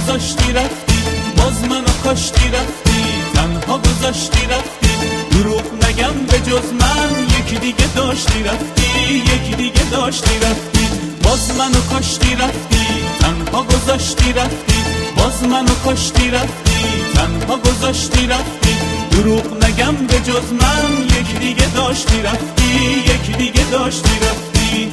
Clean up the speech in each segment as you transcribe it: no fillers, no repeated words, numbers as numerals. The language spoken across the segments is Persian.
گذاشتی رفتی، باز منو کاشتی رفتی، تنها گذاشتی رفتی. دروغ نگم به جز من یکی دیگه داشتی رفتی، یکی دیگه داشتی رفتی. باز منو کاشتی رفتی، تنها گذاشتی رفتی، باز منو کاشتی رفتی، تنها گذاشتی رفتی. دروغ نگم به جز من یکی دیگه داشتی رفتی، یکی دیگه داشتی رفتی.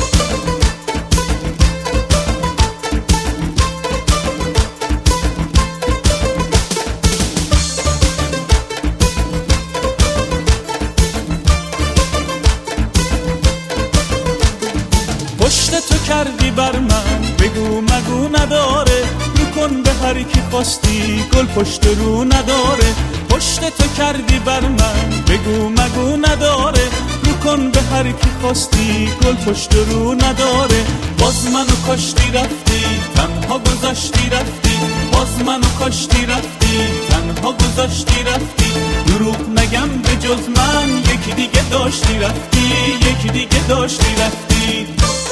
پشت تو کردی بر من بگو مگو نداره، رو کن به هر کی خواستی گل پشت رو نداره. پشت تو کردی بر من بگو مگو نداره، رو کن به هر کی خواستی گل پشت رو نداره. باز منو کاشتی رفتی، تنها گذاشتی رفتی، باز منو کاشتی رفتی، تنها گذاشتی رفتی. دروغ نگم به جز من یکی دیگه داشتی رفتی، یکی دیگه داشتی رفتی.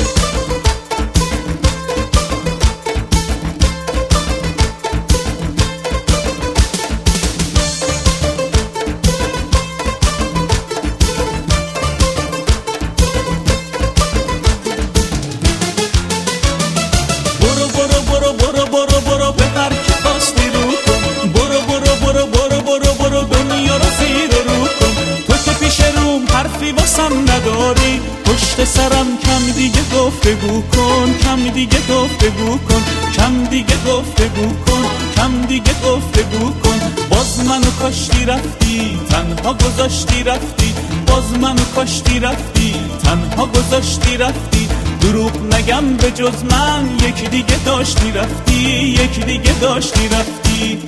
برو به هر کی خواستی رو کن، برو برو برو برو برو برو دنیا رو زیر و رو کن. تو که پیش روم حرفی واسم نداری، پشت سرم کم دیگه گفتگو کن، کم دیگه گفتگو کن، کم دیگه گفتگو کن، کم دیگه گفتگو کن. باز منو کاشتی رفتی، تنها گذاشتی رفتی، باز منو کاشتی رفتی، تنها گذاشتی رفتی. دروغ نگم به جز من یکی دیگه داشتی رفتی، یکی دیگه داشتی رفتی.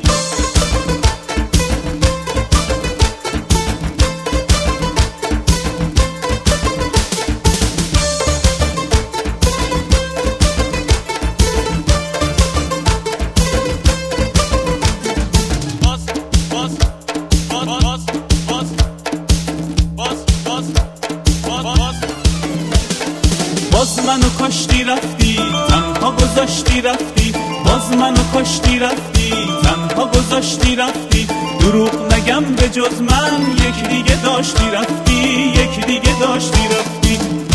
باز منو کاشتی رفتی، تنها گذاشتی رفتی، باز منو کاشتی رفتی، تنها گذاشتی رفتی. دروغ نگم به جز من یکی دیگه داشتی رفتی، یکی دیگه داشتی رفتی.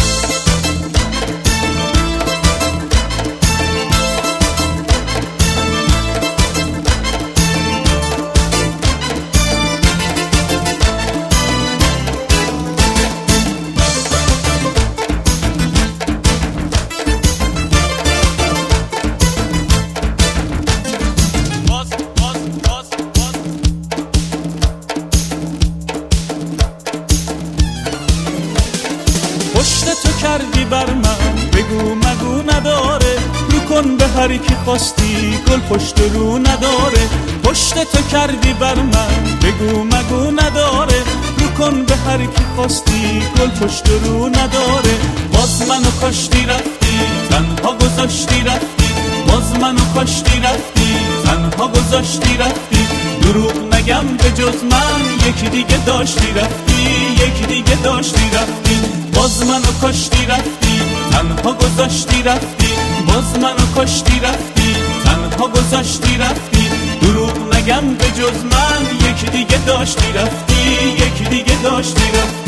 پشت تو کردی بر من بگو مگو نداره، رو کن به هر کی خواستی گل پشت رو نداره. پشت تو کردی بر من بگو مگو نداره، رو کن به هر کی خواستی گل پشت رو نداره. باز منو کاشتی رفتی، تنها گذاشتی رفتی، باز منو کاشتی رفتی، تنها گذاشتی رفتی. دروغ نگم به جز من یکی دیگه داشتی رفتی، یکی دیگه داشتی رفتی. باز منو کاشتی رفتی، تنها گذاشتی رفتی، باز منو کاشتی رفتی، تنها گذاشتی رفتی. دروغ نگم به جز من یکی دیگه داشتی رفتی، یکی دیگه داشتی رفتی.